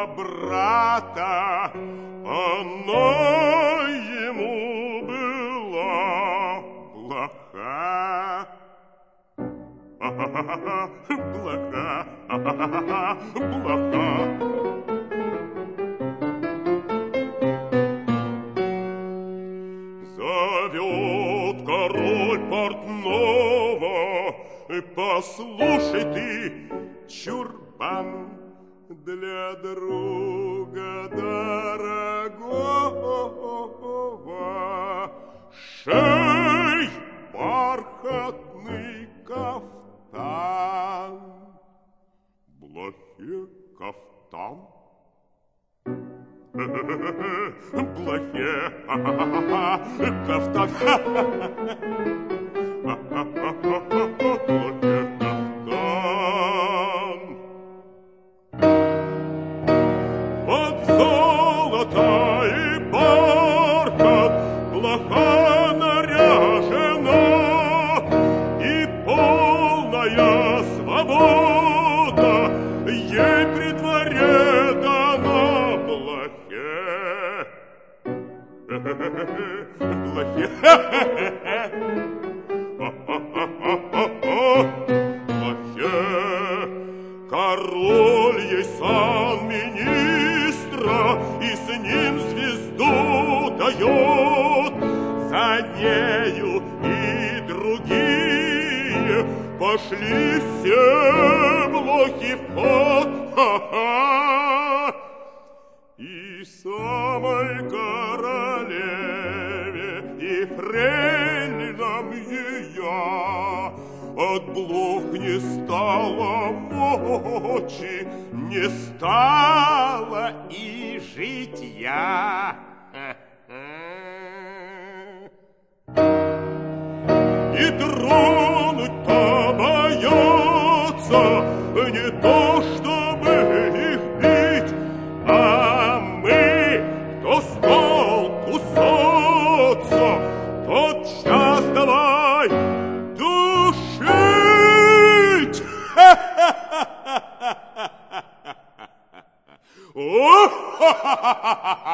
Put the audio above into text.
на брата, она ему была плоха. Плоха, плоха. Зовет король портного: послушай ты, чурбан, для друга дорогого шей бархатный кафтан. Блохе кафтан? Блохе кафтан. Вот золото и бархат блоха наряжена, и полная свобода ей при дворе дана. Блохе, блохе, король ей сан министра и с ним звезду дает. За нею и другие пошли все блохи в ход. И самой королеве и фрейлинам ее от блох не стало мочи, не стало и житья. И тронуть-то боятся, не то чтобы их бить, а мы, кто стал кусаться, тотчас давай душить. О-ха-ха-ха-ха!